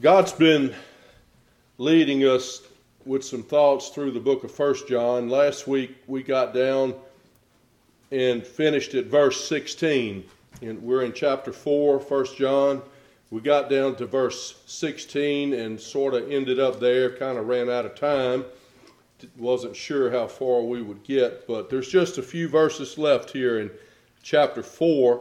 God's been leading us with some thoughts through the book of 1 John. Last week we got down and finished at verse 16. And we're in chapter 4, 1 John. We got down to verse 16 and sort of ended up there, kind of ran out of time. Wasn't sure how far we would get, but there's just a few verses left here in chapter 4.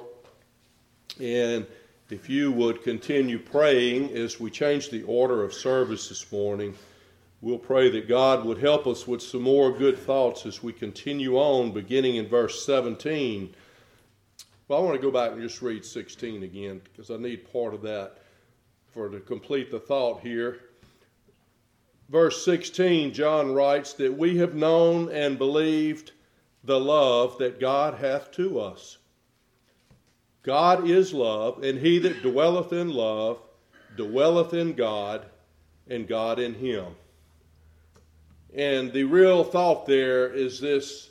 And if you would continue praying as we change the order of service this morning, we'll pray that God would help us with some more good thoughts as we continue on, beginning in verse 17. Well, I want to go back and just read 16 again, because I need part of that to complete the thought here. Verse 16, John writes that we have known and believed the love that God hath to us. God is love, and he that dwelleth in love dwelleth in God, and God in him. And the real thought there is this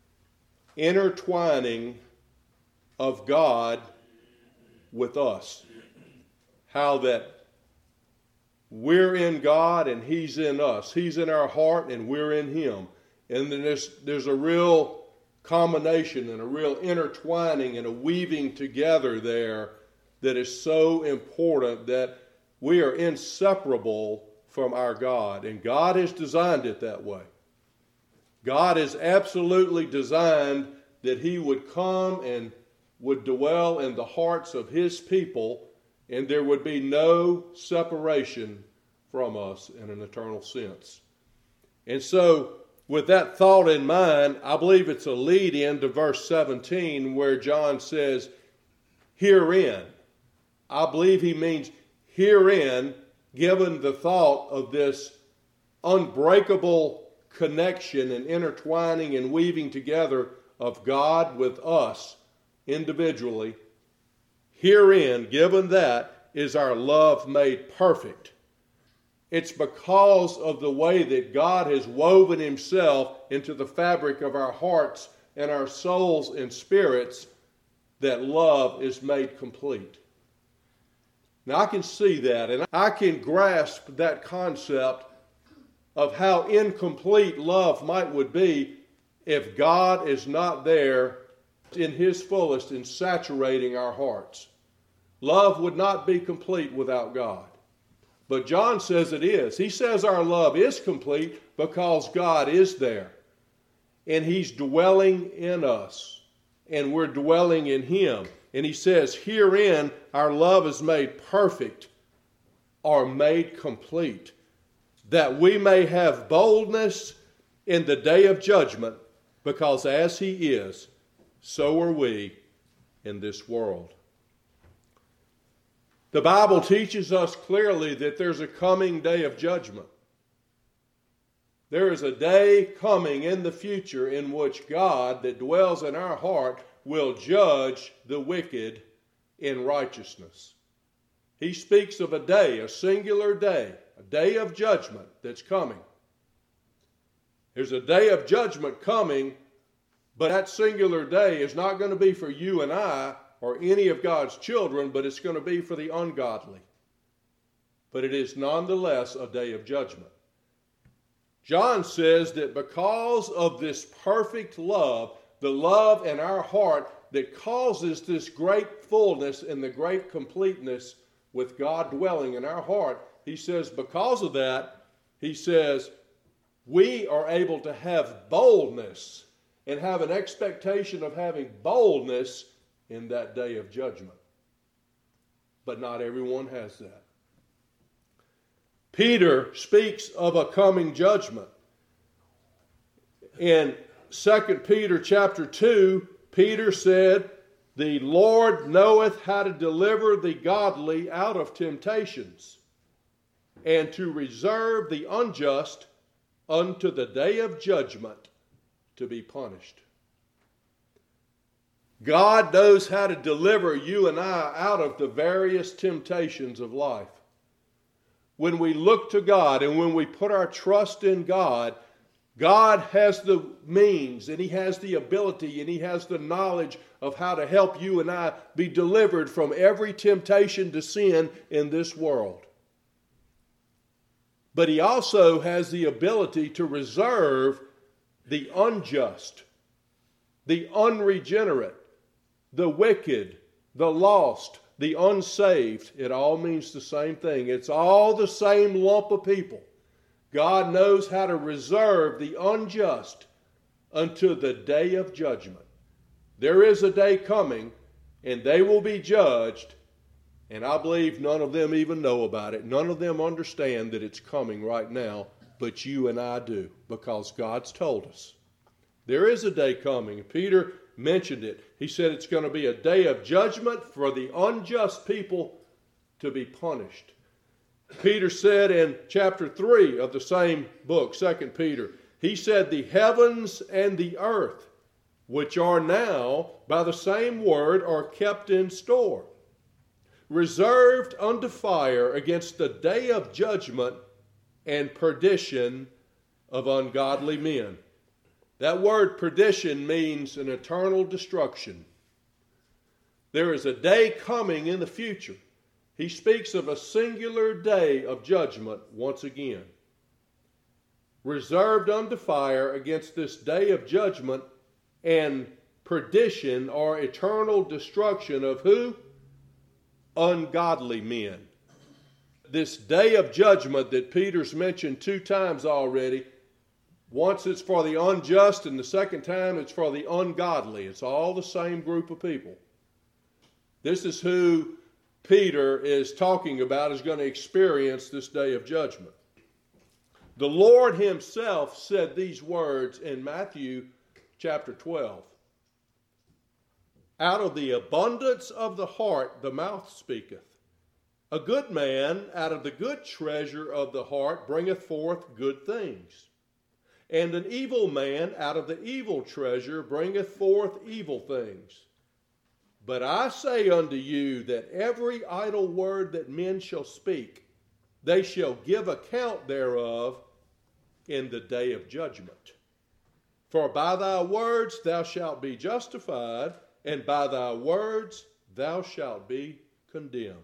intertwining of God with us. How that we're in God and he's in us. He's in our heart and we're in him. And then there's a real combination and a real intertwining and a weaving together there that is so important, that we are inseparable from our God. And God has designed it that way. God has absolutely designed that he would come and would dwell in the hearts of his people, and there would be no separation from us in an eternal sense. And so, with that thought in mind, I believe it's a lead in to verse 17 where John says, herein. I believe he means herein, given the thought of this unbreakable connection and intertwining and weaving together of God with us individually. Herein, given that, is our love made perfect. It's because of the way that God has woven himself into the fabric of our hearts and our souls and spirits that love is made complete. Now I can see that, and I can grasp that concept of how incomplete love would be if God is not there in his fullest in saturating our hearts. Love would not be complete without God. But John says it is. He says our love is complete because God is there. And he's dwelling in us. And we're dwelling in him. And he says, herein our love is made perfect or made complete, that we may have boldness in the day of judgment, because as he is, so are we in this world. The Bible teaches us clearly that there's a coming day of judgment. There is a day coming in the future in which God that dwells in our heart will judge the wicked in righteousness. He speaks of a day, a singular day, a day of judgment that's coming. There's a day of judgment coming, but that singular day is not going to be for you and I or any of God's children, but it's going to be for the ungodly. But it is nonetheless a day of judgment. John says that because of this perfect love, the love in our heart that causes this great fullness and the great completeness with God dwelling in our heart, he says because of that, he says we are able to have boldness and have an expectation of having boldness in that day of judgment. But not everyone has that. Peter speaks of a coming judgment. In 2 Peter chapter 2, Peter said, the Lord knoweth how to deliver the godly out of temptations, and to reserve the unjust unto the day of judgment to be punished. God knows how to deliver you and I out of the various temptations of life. When we look to God and when we put our trust in God, God has the means and he has the ability and he has the knowledge of how to help you and I be delivered from every temptation to sin in this world. But he also has the ability to reserve the unjust, the unregenerate, the wicked, the lost, the unsaved. It all means the same thing. It's all the same lump of people. God knows how to reserve the unjust unto the day of judgment. There is a day coming, and they will be judged, and I believe none of them even know about it. None of them understand that it's coming right now, but you and I do, because God's told us. There is a day coming. Peter mentioned it. He said it's going to be a day of judgment for the unjust people to be punished. Peter said in chapter 3 of the same book, 2 Peter, he said, the heavens and the earth, which are now, by the same word, are kept in store, reserved unto fire against the day of judgment and perdition of ungodly men. That word perdition means an eternal destruction. There is a day coming in the future. He speaks of a singular day of judgment once again. Reserved unto fire against this day of judgment and perdition or eternal destruction of who? Ungodly men. This day of judgment that Peter's mentioned 2 times already, once it's for the unjust and the second time it's for the ungodly. It's all the same group of people. This is who Peter is talking about is going to experience this day of judgment. The Lord himself said these words in Matthew chapter 12. Out of the abundance of the heart the mouth speaketh. A good man out of the good treasure of the heart bringeth forth good things. And an evil man out of the evil treasure bringeth forth evil things. But I say unto you that every idle word that men shall speak, they shall give account thereof in the day of judgment. For by thy words thou shalt be justified, and by thy words thou shalt be condemned.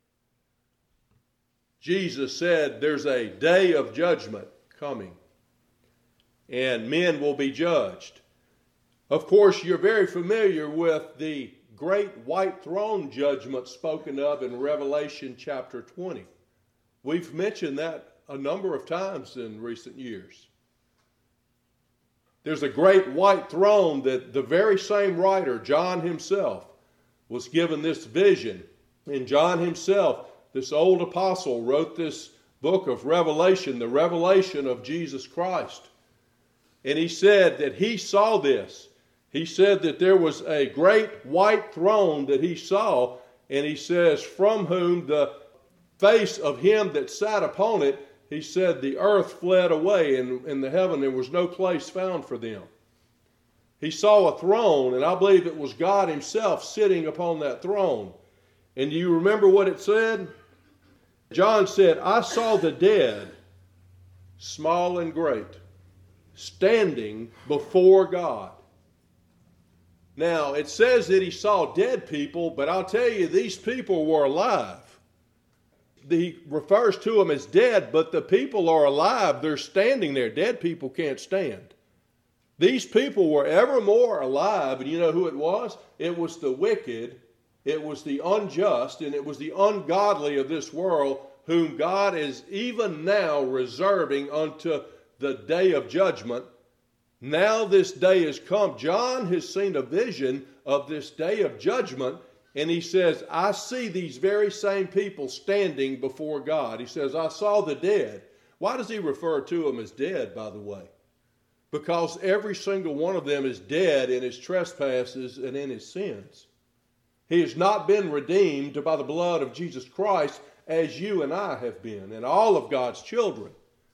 Jesus said there's a day of judgment coming, and men will be judged. Of course, you're very familiar with the great white throne judgment spoken of in Revelation chapter 20. We've mentioned that a number of times in recent years. There's a great white throne that the very same writer, John himself, was given this vision. And John himself, this old apostle, wrote this book of Revelation, the revelation of Jesus Christ. And he said that he saw this. He said that there was a great white throne that he saw, and he says, from whom the face of him that sat upon it, he said, the earth fled away, and in the heaven there was no place found for them. He saw a throne, and I believe it was God himself sitting upon that throne. And do you remember what it said? John said, I saw the dead, small and great, standing before God. Now, it says that he saw dead people, but I'll tell you, these people were alive. He refers to them as dead, but the people are alive. They're standing there. Dead people can't stand. These people were evermore alive, and you know who it was? It was the wicked, it was the unjust, and it was the ungodly of this world, whom God is even now reserving unto the day of judgment. Now this day has come. John has seen a vision of this day of judgment, and he says, I see these very same people standing before God. He says, I saw the dead. Why does he refer to them as dead, by the way? Because every single one of them is dead in his trespasses and in his sins. He has not been redeemed by the blood of Jesus Christ as you and I have been, and all of God's children.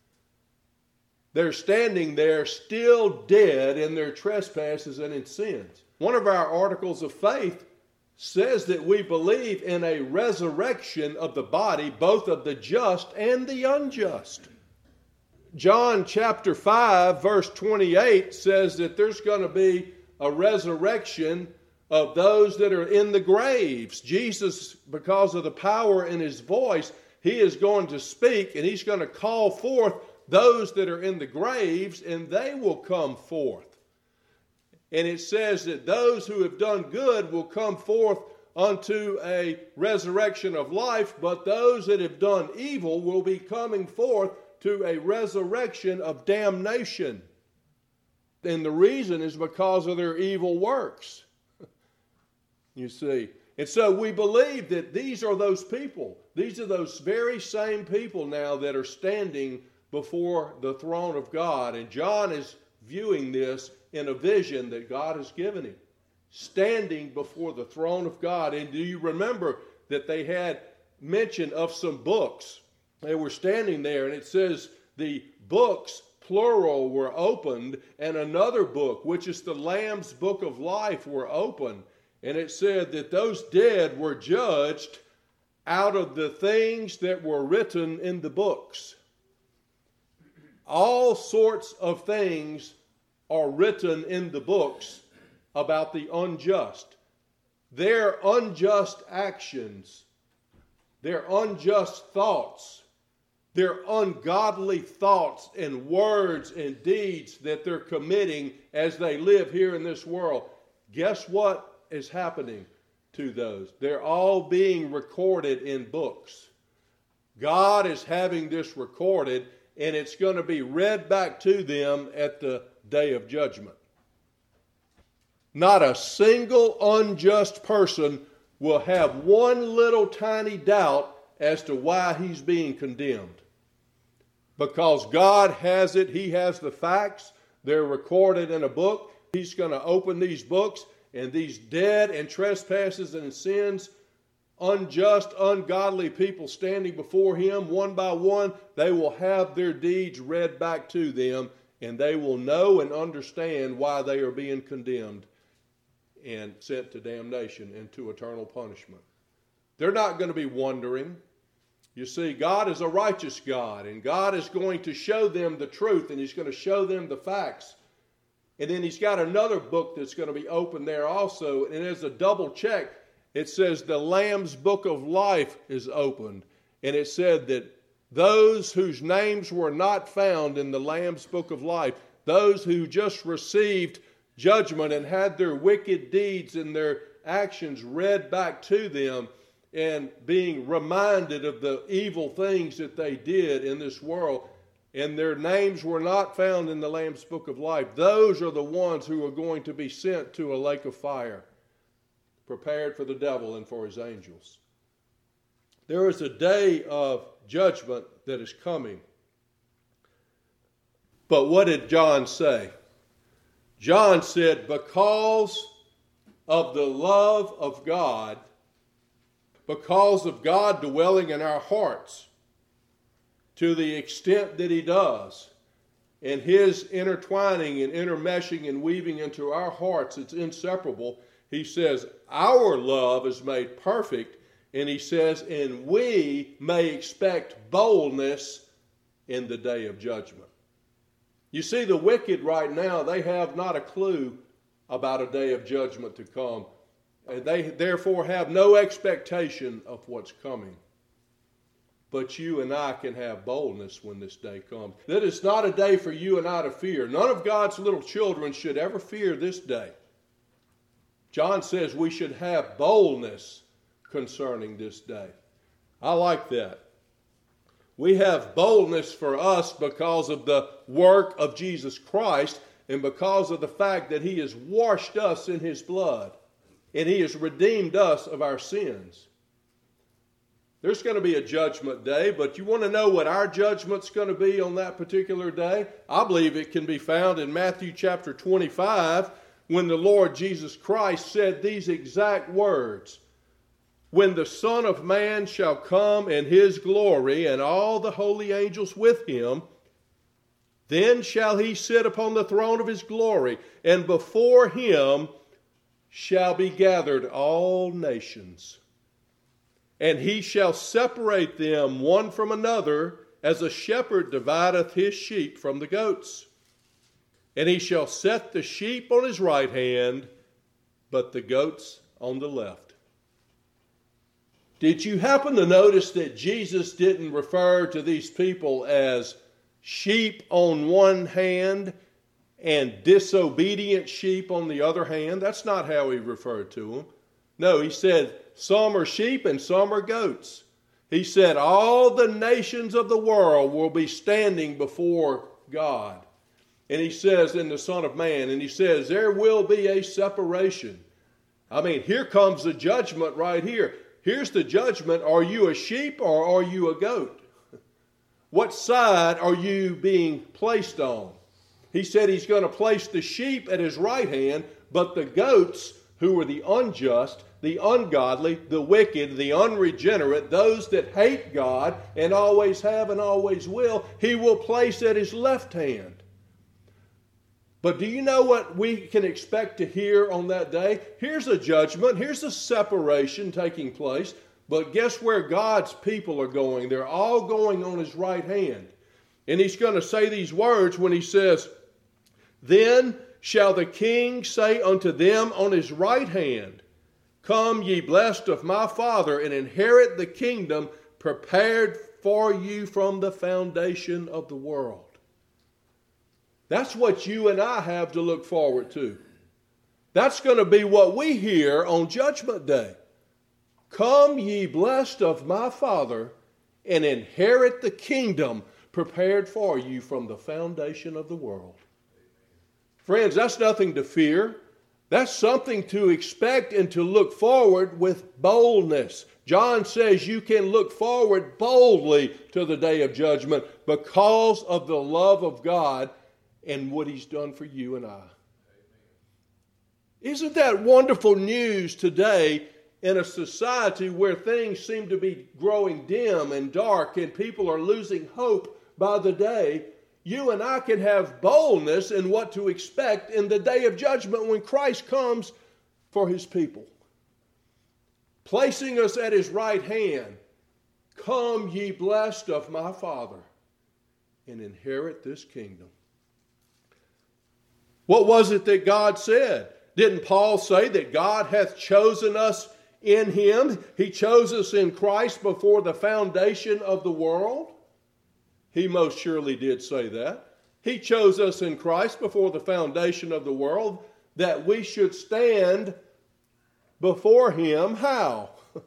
They're standing there still dead in their trespasses and in sins. One of our articles of faith says that we believe in a resurrection of the body, both of the just and the unjust. John chapter 5, verse 28 says that there's going to be a resurrection of those that are in the graves. Jesus, because of the power in his voice, He is going to speak, and he's going to call forth those that are in the graves, and they will come forth. And it says that those who have done good will come forth unto a resurrection of life, but those that have done evil will be coming forth to a resurrection of damnation. And the reason is because of their evil works. You see. And so we believe that these are those people. These are those very same people now that are standing before the throne of God. And John is viewing this in a vision that God has given him, standing before the throne of God. And do you remember that they had mention of some books? They were standing there, and it says the books, plural, were opened, and another book, which is the Lamb's book of life, were opened. And it said that those dead were judged out of the things that were written in the books. All sorts of things are written in the books about the unjust. Their unjust actions, their unjust thoughts, their ungodly thoughts and words and deeds that they're committing as they live here in this world. Guess what is happening to those? They're all being recorded in books. God is having this recorded, and it's going to be read back to them at the day of judgment. Not a single unjust person will have one little tiny doubt as to why he's being condemned. Because God has it, he has the facts, they're recorded in a book. He's going to open these books, and these dead and trespasses and sins, unjust, ungodly people standing before him one by one, they will have their deeds read back to them, and they will know and understand why they are being condemned and sent to damnation and to eternal punishment. They're not going to be wondering. You see, God is a righteous God, and God is going to show them the truth, and he's going to show them the facts. And then he's got another book that's going to be open there also, and as a double check, it says the Lamb's book of life is opened. And it said that those whose names were not found in the Lamb's book of life, those who just received judgment and had their wicked deeds and their actions read back to them, and being reminded of the evil things that they did in this world, and their names were not found in the Lamb's book of life, those are the ones who are going to be sent to a lake of fire, prepared for the devil and for his angels. There is a day of judgment that is coming. But what did John say? John said, because of the love of God, because of God dwelling in our hearts to the extent that he does, and his intertwining and intermeshing and weaving into our hearts, it's inseparable. He says, our love is made perfect, and he says, and we may expect boldness in the day of judgment. You see, the wicked right now, they have not a clue about a day of judgment to come. They therefore have no expectation of what's coming. But you and I can have boldness when this day comes. That it's not a day for you and I to fear. None of God's little children should ever fear this day. John says we should have boldness concerning this day. I like that. We have boldness for us because of the work of Jesus Christ and because of the fact that he has washed us in his blood and he has redeemed us of our sins. There's going to be a judgment day, but you want to know what our judgment's going to be on that particular day? I believe it can be found in Matthew chapter 25 when the Lord Jesus Christ said these exact words. When the Son of Man shall come in his glory and all the holy angels with him, then shall he sit upon the throne of his glory, and before him shall be gathered all nations. And he shall separate them one from another, as a shepherd divideth his sheep from the goats. And he shall set the sheep on his right hand, but the goats on the left. Did you happen to notice that Jesus didn't refer to these people as sheep on one hand and disobedient sheep on the other hand? That's not how he referred to them. No, he said some are sheep and some are goats. He said all the nations of the world will be standing before God. And he says in the Son of Man, and he says there will be a separation. I mean, here comes the judgment right here. Here's the judgment. Are you a sheep or are you a goat? What side are you being placed on? He said he's going to place the sheep at his right hand, but the goats, who are the unjust, the ungodly, the wicked, the unregenerate, those that hate God and always have and always will, he will place at his left hand. But do you know what we can expect to hear on that day? Here's a judgment. Here's a separation taking place. But guess where God's people are going? They're all going on his right hand. And he's going to say these words when he says, "Then shall the king say unto them on his right hand, Come, ye blessed of my Father, and inherit the kingdom prepared for you from the foundation of the world." That's what you and I have to look forward to. That's going to be what we hear on Judgment Day. Come, ye blessed of my Father, and inherit the kingdom prepared for you from the foundation of the world. Friends, that's nothing to fear. That's something to expect and to look forward with boldness. John says you can look forward boldly to the day of judgment because of the love of God and what he's done for you and I. Isn't that wonderful news today in a society where things seem to be growing dim and dark and people are losing hope by the day? You and I can have boldness in what to expect in the day of judgment when Christ comes for his people. Placing us at his right hand, "Come, ye blessed of my Father, and inherit this kingdom." What was it that God said? Didn't Paul say that God hath chosen us in him? He chose us in Christ before the foundation of the world. He most surely did say that. He chose us in Christ before the foundation of the world that we should stand before him. How?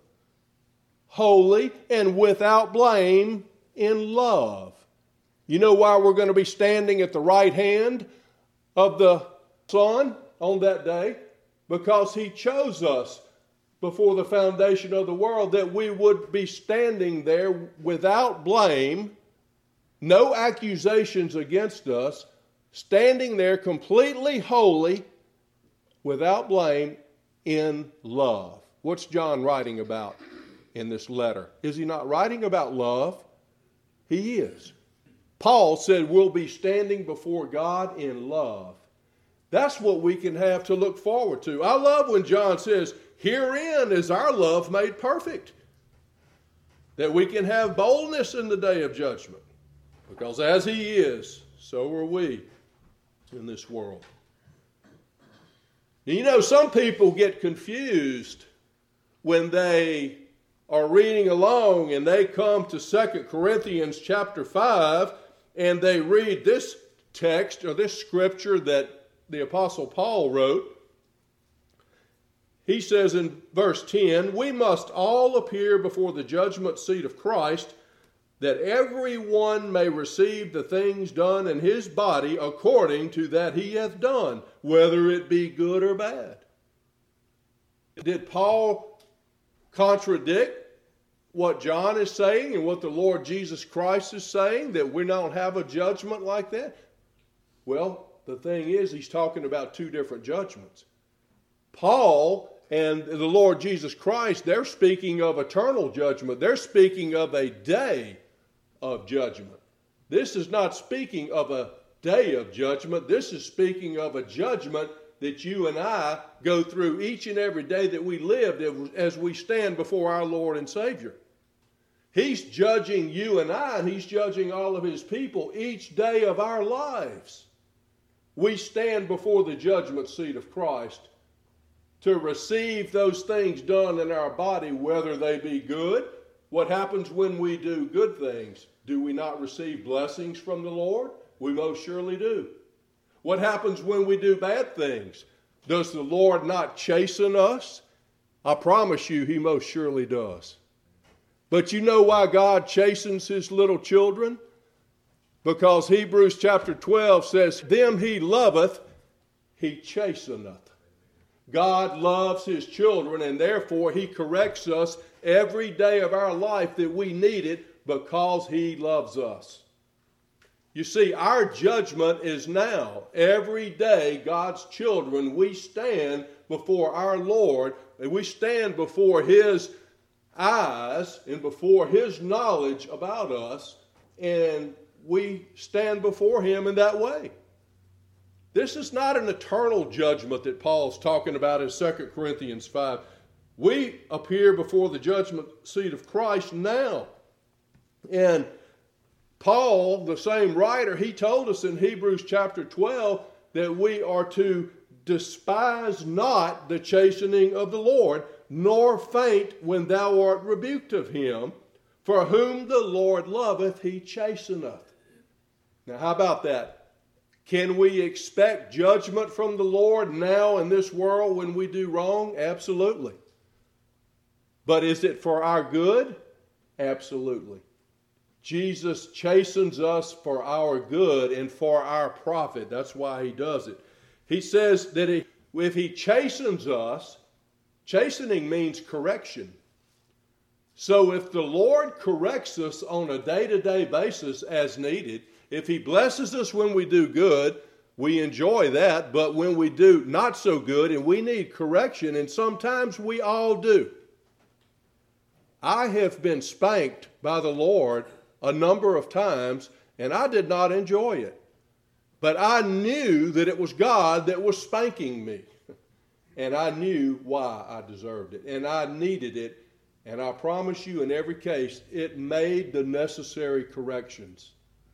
Holy and without blame in love. You know why we're going to be standing at the right hand of the Son on that day? Because he chose us before the foundation of the world that we would be standing there without blame, no accusations against us, standing there completely holy, without blame, in love. What's John writing about in this letter? Is he not writing about love? He is. Paul said we'll be standing before God in love. That's what we can have to look forward to. I love when John says, "Herein is our love made perfect." That we can have boldness in the day of judgment. Because as he is, so are we in this world. You know, some people get confused when they are reading along and they come to 2 Corinthians chapter 5 and they read this text or this scripture that the Apostle Paul wrote. He says in verse 10, "We must all appear before the judgment seat of Christ, that everyone may receive the things done in his body according to that he hath done, whether it be good or bad." Did Paul contradict what John is saying and what the Lord Jesus Christ is saying, that we don't have a judgment like that? Well, the thing is, he's talking about two different judgments. Paul and the Lord Jesus Christ, they're speaking of eternal judgment. They're speaking of a day of judgment. This is not speaking of a day of judgment. This is speaking of a judgment that you and I go through each and every day that we live as we stand before our Lord and Savior. He's judging you and I, and he's judging all of his people each day of our lives. We stand before the judgment seat of Christ to receive those things done in our body, whether they be good. What happens when we do good things? Do we not receive blessings from the Lord? We most surely do. What happens when we do bad things? Does the Lord not chasten us? I promise you, He most surely does. But you know why God chastens His little children? Because Hebrews chapter 12 says, them He loveth, He chasteneth. God loves His children, and therefore He corrects us every day of our life that we need it because He loves us. You see, our judgment is now. Every day, God's children, we stand before our Lord, and we stand before His eyes and before His knowledge about us, and we stand before Him in that way. This is not an eternal judgment that Paul's talking about in 2 Corinthians 5. We appear before the judgment seat of Christ now. And Paul, the same writer, he told us in Hebrews chapter 12 that we are to despise not the chastening of the Lord, nor faint when thou art rebuked of Him. For whom the Lord loveth, He chasteneth. Now, how about that? Can we expect judgment from the Lord now in this world when we do wrong? Absolutely. But is it for our good? Absolutely. Jesus chastens us for our good and for our profit. That's why He does it. He says that if He chastens us, chastening means correction. So if the Lord corrects us on a day-to-day basis as needed, if He blesses us when we do good, we enjoy that. But when we do not so good and we need correction, and sometimes we all do. I have been spanked by the Lord a number of times, and I did not enjoy it. But I knew that it was God that was spanking me. And I knew why I deserved it. And I needed it. And I promise you, in every case, it made the necessary corrections.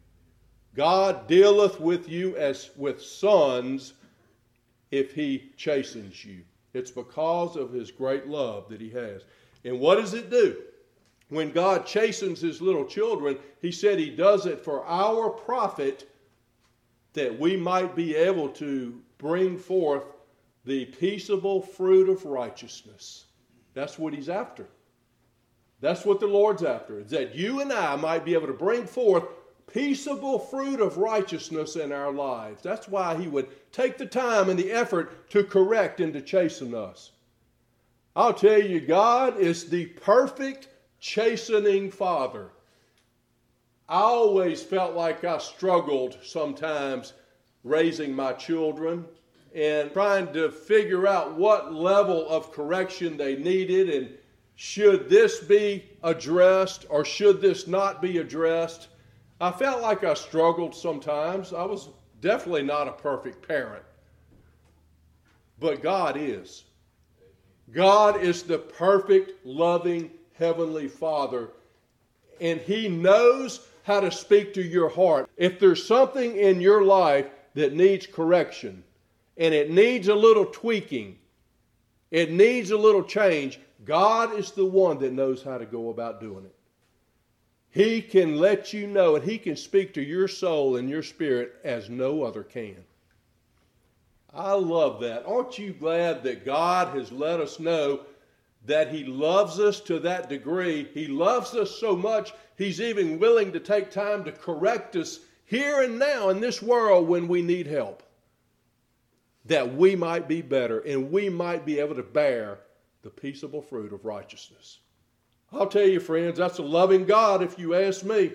God dealeth with you as with sons if He chastens you. It's because of His great love that He has. And what does it do? When God chastens His little children, He said He does it for our profit, that we might be able to bring forth the peaceable fruit of righteousness. That's what He's after. That's what the Lord's after, is that you and I might be able to bring forth peaceable fruit of righteousness in our lives. That's why He would take the time and the effort to correct and to chasten us. I'll tell you, God is the perfect chastening Father. I always felt like I struggled sometimes raising my children and trying to figure out what level of correction they needed, and should this be addressed or should this not be addressed. I felt like I struggled sometimes. I was definitely not a perfect parent. But God is. God is the perfect, loving, Heavenly Father. And He knows how to speak to your heart. If there's something in your life that needs correction, and it needs a little tweaking, it needs a little change, God is the one that knows how to go about doing it. He can let you know, and He can speak to your soul and your spirit as no other can. I love that. Aren't you glad that God has let us know that He loves us to that degree? He loves us so much, He's even willing to take time to correct us here and now in this world when we need help, that we might be better and we might be able to bear the peaceable fruit of righteousness. I'll tell you, friends, that's a loving God if you ask me.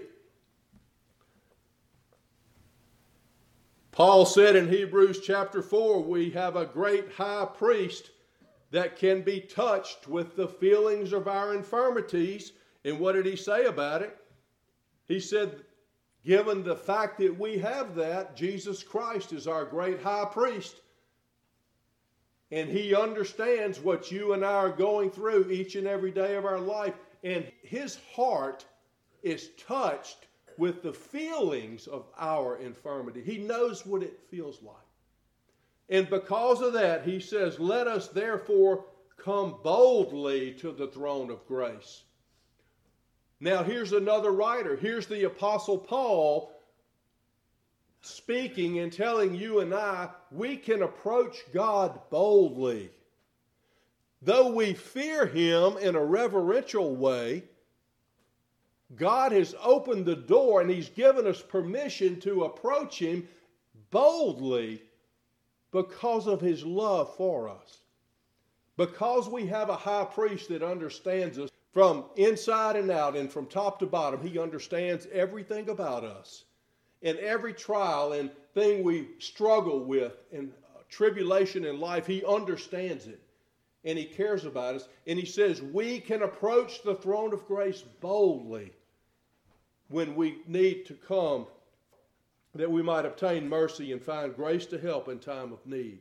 Paul said in Hebrews chapter 4, we have a great high priest that can be touched with the feelings of our infirmities. And what did he say about it? He said, given the fact that we have that, Jesus Christ is our great high priest. And He understands what you and I are going through each and every day of our life. And His heart is touched with the feelings of our infirmity. He knows what it feels like. And because of that, he says, let us therefore come boldly to the throne of grace. Now here's another writer. Here's the Apostle Paul speaking and telling you and I, we can approach God boldly. Though we fear him in a reverential way, God has opened the door and he's given us permission to approach him boldly because of his love for us. Because we have a high priest that understands us from inside and out and from top to bottom. He understands everything about us. And every trial and thing we struggle with and tribulation in life, he understands it. And he cares about us. And he says we can approach the throne of grace boldly when we need to come, that we might obtain mercy and find grace to help in time of need.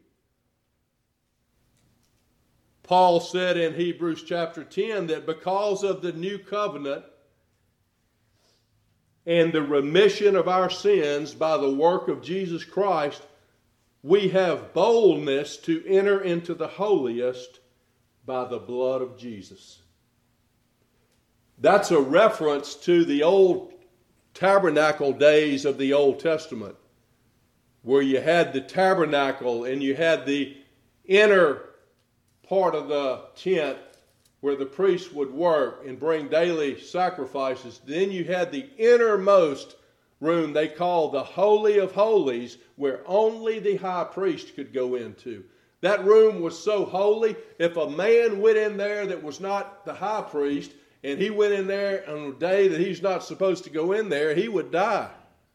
Paul said in Hebrews chapter 10 that because of the new covenant and the remission of our sins by the work of Jesus Christ, we have boldness to enter into the holiest by the blood of Jesus. That's a reference to the old tabernacle days of the Old Testament, where you had the tabernacle and you had the inner part of the tent where the priests would work and bring daily sacrifices. Then you had the innermost room they called the Holy of Holies, where only the high priest could go into. That room was so holy, if a man went in there that was not the high priest, and he went in there on a day that he's not supposed to go in there, he would die.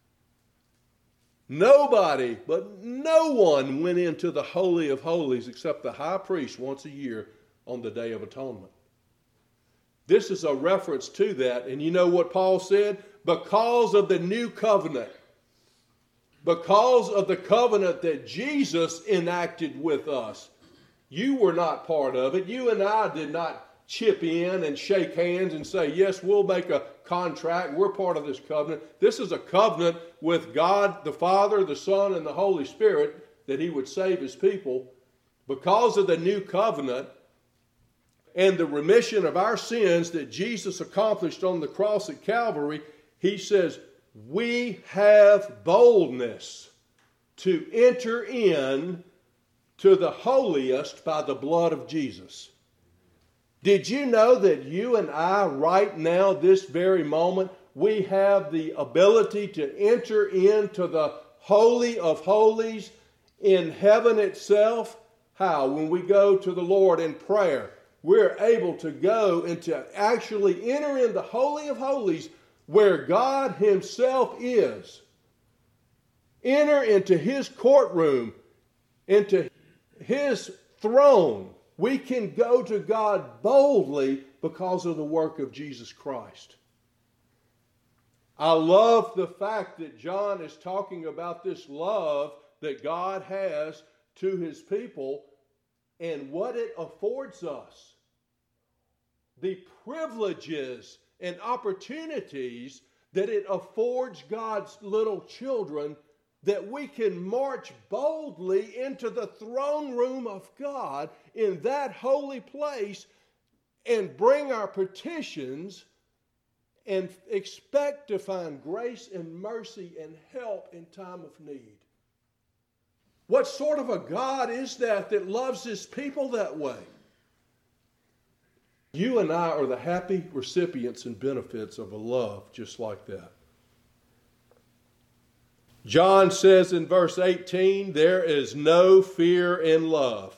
Nobody, but no one went into the Holy of Holies except the high priest once a year on the Day of Atonement. This is a reference to that. And you know what Paul said? Because of the new covenant, because of the covenant that Jesus enacted with us, you were not part of it. You and I did not chip in and shake hands and say, yes, we'll make a contract. We're part of this covenant. This is a covenant with God, the Father, the Son, and the Holy Spirit, that he would save his people. Because of the new covenant and the remission of our sins that Jesus accomplished on the cross at Calvary, he says, we have boldness to enter in to the holiest by the blood of Jesus. Did you know that you and I, right now, this very moment, we have the ability to enter into the Holy of Holies in heaven itself? How? When we go to the Lord in prayer, we're able to go and to actually enter in the Holy of Holies where God himself is. Enter into his courtroom, into his throne. We can go to God boldly because of the work of Jesus Christ. I love the fact that John is talking about this love that God has to his people and what it affords us. The privileges and opportunities that it affords God's little children, that we can march boldly into the throne room of God in that holy place and bring our petitions and expect to find grace and mercy and help in time of need. What sort of a God is that loves his people that way? You and I are the happy recipients and benefits of a love just like that. John says in verse 18, there is no fear in love.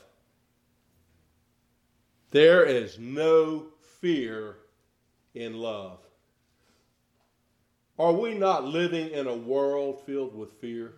There is no fear in love. Are we not living in a world filled with fear?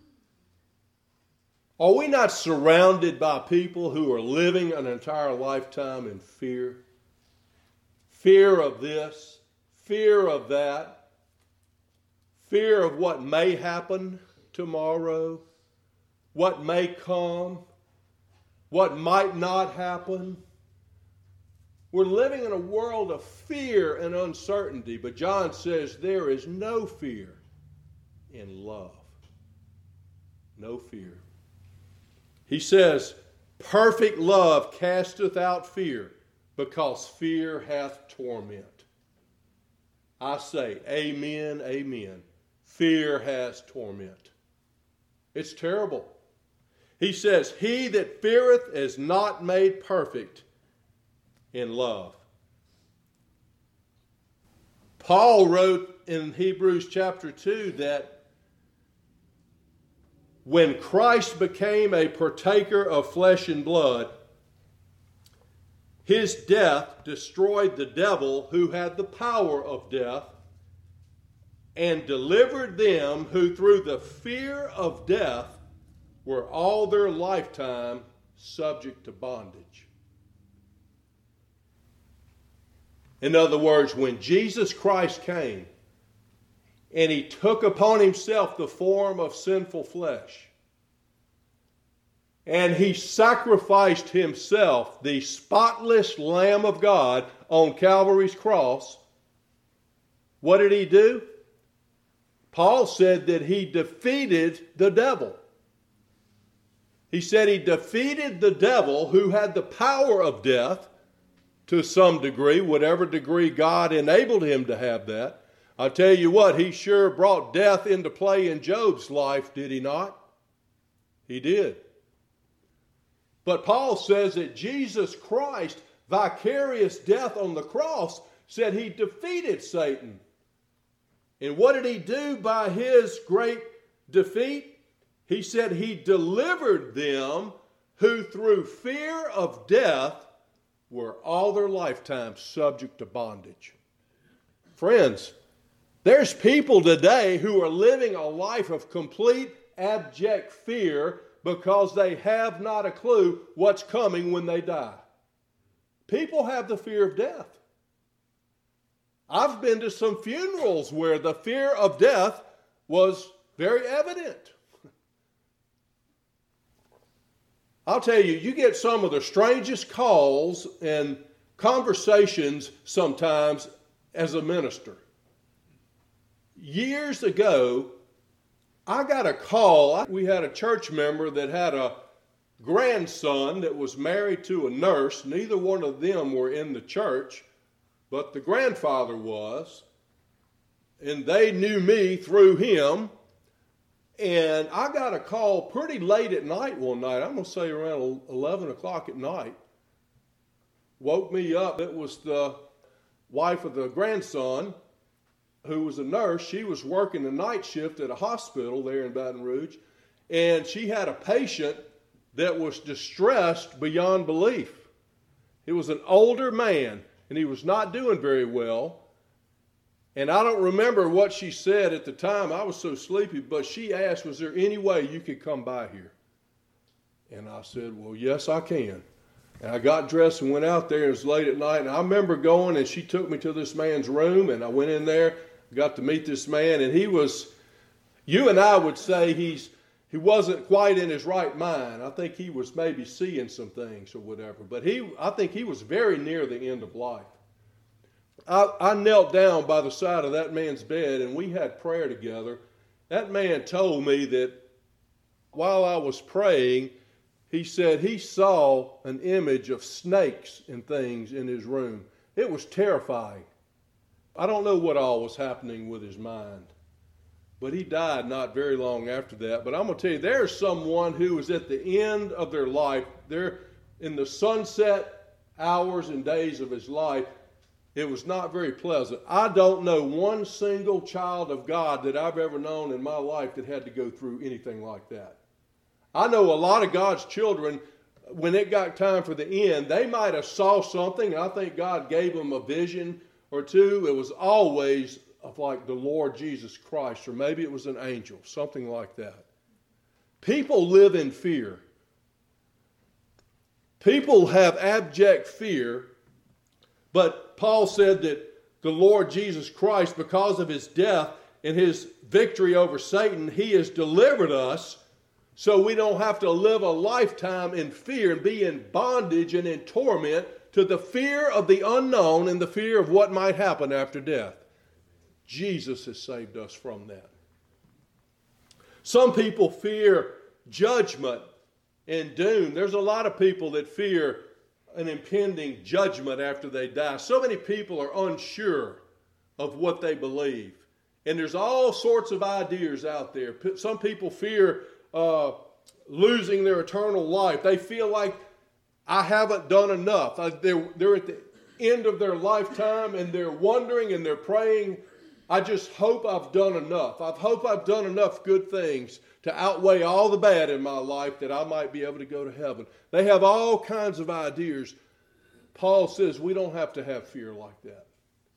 Are we not surrounded by people who are living an entire lifetime in fear? Fear of this, fear of that. Fear of what may happen tomorrow, what may come, what might not happen. We're living in a world of fear and uncertainty, but John says there is no fear in love. No fear. He says, perfect love casteth out fear, because fear hath torment. I say, amen, amen. Fear has torment. It's terrible. He says, he that feareth is not made perfect in love. Paul wrote in Hebrews chapter 2 that when Christ became a partaker of flesh and blood, his death destroyed the devil who had the power of death, and delivered them who through the fear of death were all their lifetime subject to bondage. In other words, when Jesus Christ came and he took upon himself the form of sinful flesh, and he sacrificed himself, the spotless Lamb of God, on Calvary's cross, what did he do? Paul said that he defeated the devil. He said he defeated the devil who had the power of death to some degree, whatever degree God enabled him to have that. I'll tell you what, he sure brought death into play in Job's life, did he not? He did. But Paul says that Jesus Christ, vicarious death on the cross, said he defeated Satan. And what did he do by his great defeat? He said he delivered them who through fear of death were all their lifetime subject to bondage. Friends, there's people today who are living a life of complete abject fear because they have not a clue what's coming when they die. People have the fear of death. I've been to some funerals where the fear of death was very evident. I'll tell you, you get some of the strangest calls and conversations sometimes as a minister. Years ago, I got a call. We had a church member that had a grandson that was married to a nurse. Neither one of them were in the church, but the grandfather was. And they knew me through him. And I got a call pretty late at night one night. I'm going to say around 11 o'clock at night. Woke me up. It was the wife of the grandson who was a nurse. She was working the night shift at a hospital there in Baton Rouge. And she had a patient that was distressed beyond belief. He was an older man, and he was not doing very well. And I don't remember what she said at the time. I was so sleepy, but she asked, was there any way you could come by here? And I said, well, yes, I can. And I got dressed and went out there. It was late at night. And I remember going, and she took me to this man's room, and I went in there, got to meet this man. And he was, you and I would say he wasn't quite in his right mind. I think he was maybe seeing some things or whatever. But I think he was very near the end of life. I knelt down by the side of that man's bed, and we had prayer together. That man told me that while I was praying, he said he saw an image of snakes and things in his room. It was terrifying. I don't know what all was happening with his mind. But he died not very long after that. But I'm going to tell you, there's someone who was at the end of their life. They're in the sunset hours and days of his life. It was not very pleasant. I don't know one single child of God that I've ever known in my life that had to go through anything like that. I know a lot of God's children, when it got time for the end, they might have saw something. I think God gave them a vision or two. It was always of like the Lord Jesus Christ, or maybe it was an angel, something like that. People live in fear. People have abject fear. But Paul said that the Lord Jesus Christ, because of his death and his victory over Satan, he has delivered us so we don't have to live a lifetime in fear and be in bondage and in torment to the fear of the unknown and the fear of what might happen after death. Jesus has saved us from that. Some people fear judgment and doom. There's a lot of people that fear an impending judgment after they die. So many people are unsure of what they believe. And there's all sorts of ideas out there. Some people fear losing their eternal life. They feel like, I haven't done enough. They're at the end of their lifetime and they're wondering and they're praying, I just hope I've done enough. I hope I've done enough good things to outweigh all the bad in my life that I might be able to go to heaven. They have all kinds of ideas. Paul says we don't have to have fear like that.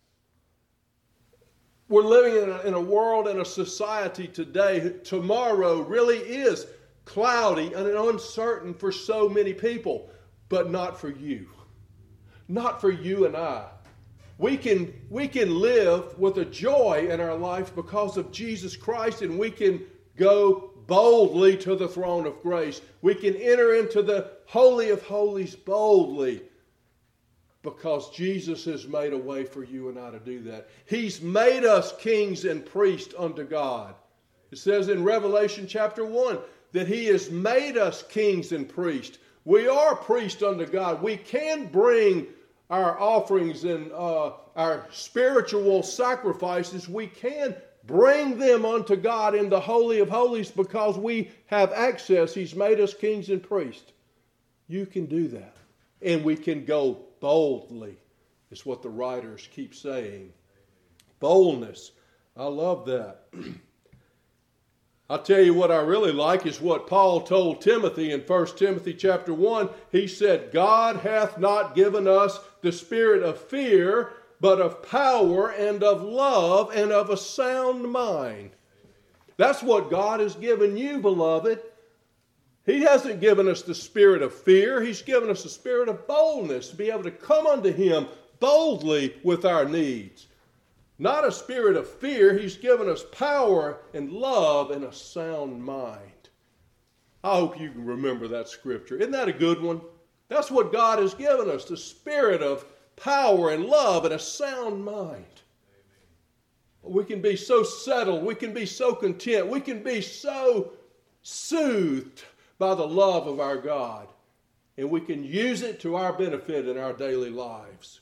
We're living in a world and a society today. Tomorrow really is cloudy and uncertain for so many people, but not for you. Not for you and I. We can live with a joy in our life because of Jesus Christ, and we can go boldly to the throne of grace. We can enter into the Holy of Holies boldly because Jesus has made a way for you and I to do that. He's made us kings and priests unto God. It says in Revelation chapter 1 that He has made us kings and priests. We are priests unto God. We can bring our offerings and our spiritual sacrifices. We can bring them unto God in the Holy of Holies because we have access. He's made us kings and priests. You can do that. And we can go boldly. It's what the writers keep saying. Boldness. I love that. I'll tell you what I really like is what Paul told Timothy in 1 Timothy chapter 1. He said, God hath not given us the spirit of fear, but of power and of love and of a sound mind. That's what God has given you, beloved. He hasn't given us the spirit of fear. He's given us the spirit of boldness to be able to come unto Him boldly with our needs. Not a spirit of fear. He's given us power and love and a sound mind. I hope you can remember that scripture. Isn't that a good one? That's what God has given us, the spirit of power and love and a sound mind. We can be so settled. We can be so content. We can be so soothed by the love of our God. And we can use it to our benefit in our daily lives.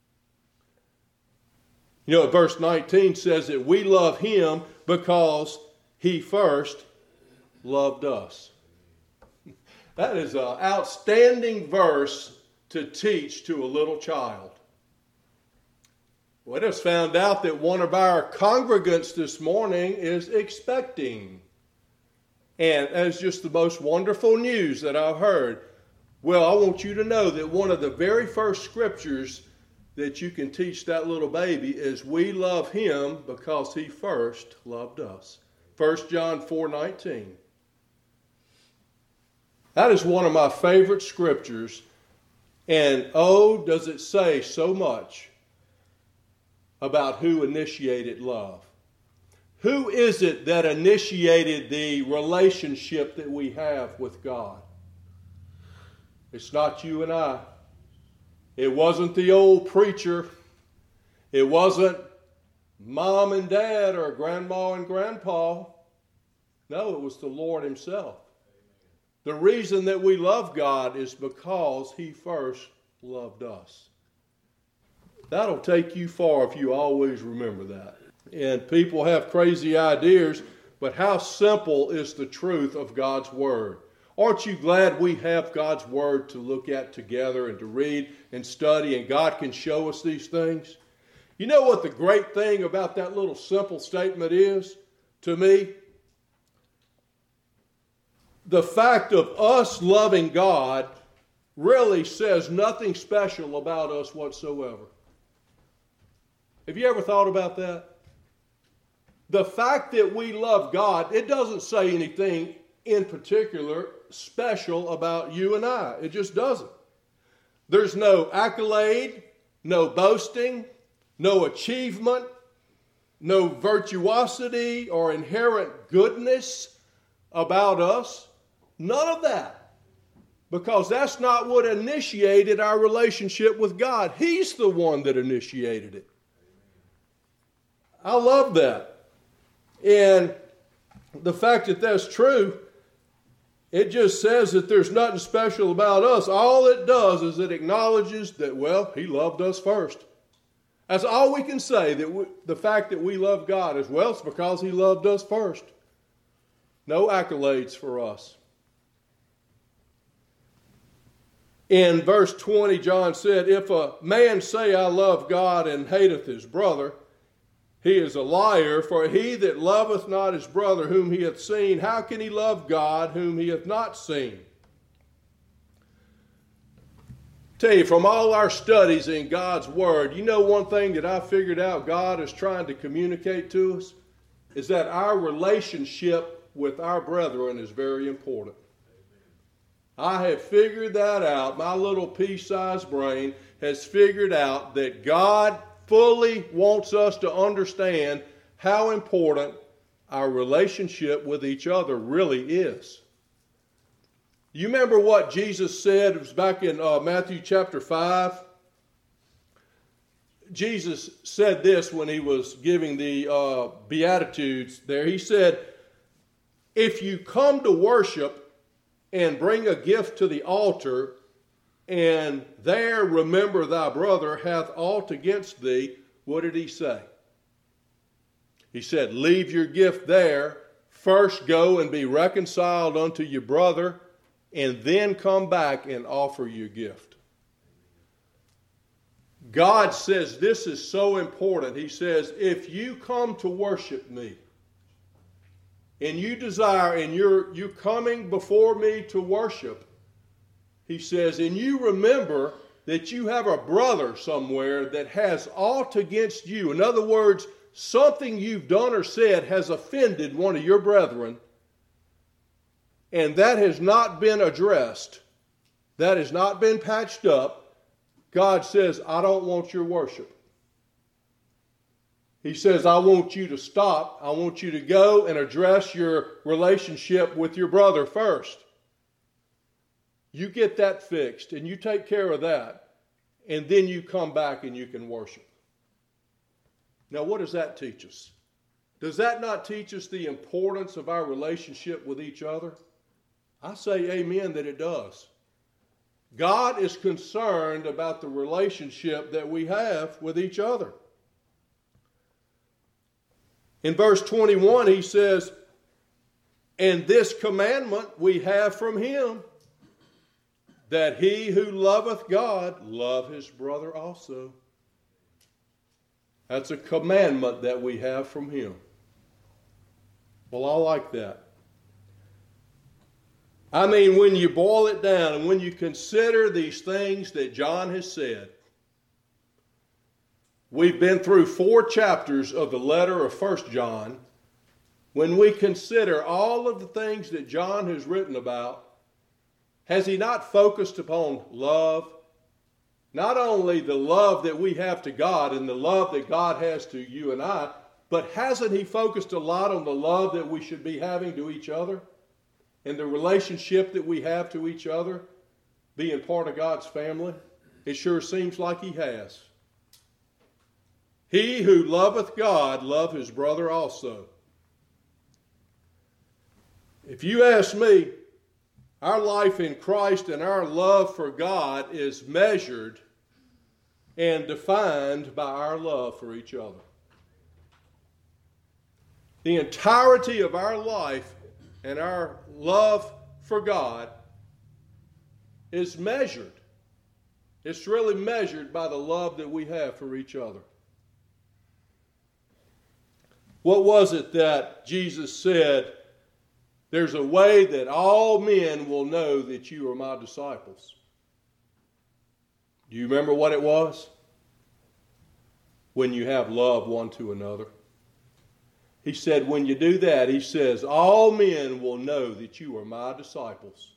You know, verse 19 says that we love Him because He first loved us. That is an outstanding verse to teach to a little child. We just found out that one of our congregants this morning is expecting. And that's just the most wonderful news that I've heard. Well, I want you to know that one of the very first scriptures that you can teach that little baby is we love Him because He first loved us. 1 John 4:19. That is one of my favorite scriptures. And oh, does it say so much about who initiated love. Who is it that initiated the relationship that we have with God? It's not you and I. It wasn't the old preacher. It wasn't mom and dad or grandma and grandpa. No, it was the Lord Himself. The reason that we love God is because He first loved us. That'll take you far if you always remember that. And people have crazy ideas, but how simple is the truth of God's Word? Aren't you glad we have God's Word to look at together and to read and study, and God can show us these things? You know what the great thing about that little simple statement is to me? The fact of us loving God really says nothing special about us whatsoever. Have you ever thought about that? The fact that we love God, it doesn't say anything in particular special about you and I. It just doesn't. There's no accolade, no boasting, no achievement, no virtuosity or inherent goodness about us. None of that. Because that's not what initiated our relationship with God. He's the one that initiated it. I love that. And the fact that that's true, It just says that there's nothing special about us. All it does is it acknowledges that, well, he loved us first. That's all we can say, that the fact that we love God is, well, it's because he loved us first. No accolades for us. In verse 20, John said, if a man say, I love God, and hateth his brother, he is a liar, for he that loveth not his brother whom he hath seen, how can he love God whom he hath not seen? Tell you, from all our studies in God's Word, you know one thing that I figured out God is trying to communicate to us? Is that our relationship with our brethren is very important. I have figured that out. My little pea-sized brain has figured out that God fully wants us to understand how important our relationship with each other really is. You remember what Jesus said? It was back in Matthew chapter 5. Jesus said this when he was giving the Beatitudes there. He said, if you come to worship and bring a gift to the altar, and there remember thy brother hath aught against thee, what did he say? He said, leave your gift there, first go and be reconciled unto your brother, and then come back and offer your gift. God says this is so important. He says, if you come to worship me, and you desire, and you're coming before me to worship, he says, and you remember that you have a brother somewhere that has aught against you. In other words, something you've done or said has offended one of your brethren, and that has not been addressed, that has not been patched up. God says, I don't want your worship. He says, I want you to stop. I want you to go and address your relationship with your brother first. You get that fixed and you take care of that, and then you come back and you can worship. Now, what does that teach us? Does that not teach us the importance of our relationship with each other? I say amen that it does. God is concerned about the relationship that we have with each other. In verse 21, he says, and this commandment we have from him, that he who loveth God love his brother also. That's a commandment that we have from him. Well, I like that. I mean, when you boil it down and when you consider these things that John has said, we've been through 4 chapters of the letter of 1 John. When we consider all of the things that John has written about, has he not focused upon love? Not only the love that we have to God and the love that God has to you and I, but hasn't he focused a lot on the love that we should be having to each other and the relationship that we have to each other, being part of God's family? It sure seems like he has. He who loveth God love his brother also. If you ask me, our life in Christ and our love for God is measured and defined by our love for each other. The entirety of our life and our love for God is measured. It's really measured by the love that we have for each other. What was it that Jesus said? There's a way that all men will know that you are my disciples. Do you remember what it was? When you have love one to another. He said, when you do that, he says, all men will know that you are my disciples.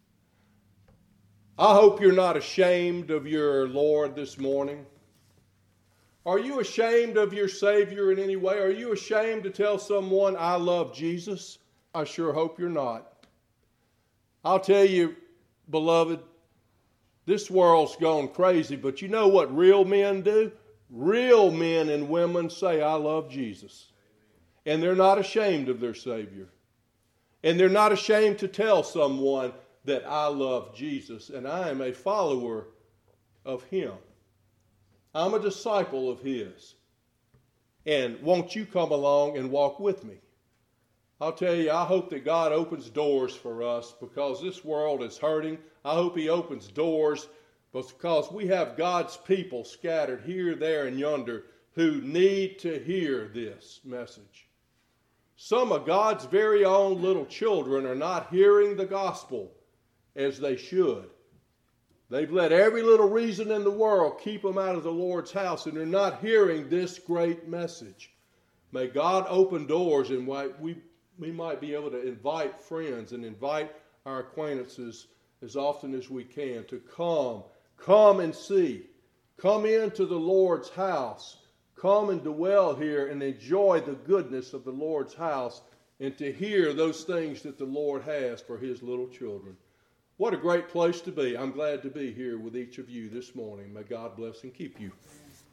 I hope you're not ashamed of your Lord this morning. Are you ashamed of your Savior in any way? Are you ashamed to tell someone, I love Jesus? I sure hope you're not. I'll tell you, beloved, this world's gone crazy, but you know what real men do? Real men and women say, I love Jesus. And they're not ashamed of their Savior. And they're not ashamed to tell someone that I love Jesus and I am a follower of him. I'm a disciple of his. And won't you come along and walk with me? I'll tell you, I hope that God opens doors for us because this world is hurting. I hope he opens doors because we have God's people scattered here, there, and yonder who need to hear this message. Some of God's very own little children are not hearing the gospel as they should. They've let every little reason in the world keep them out of the Lord's house, and they're not hearing this great message. May God open doors, and we might be able to invite friends and invite our acquaintances as often as we can to come and see. Come into the Lord's house. Come and dwell here and enjoy the goodness of the Lord's house and to hear those things that the Lord has for his little children. What a great place to be. I'm glad to be here with each of you this morning. May God bless and keep you.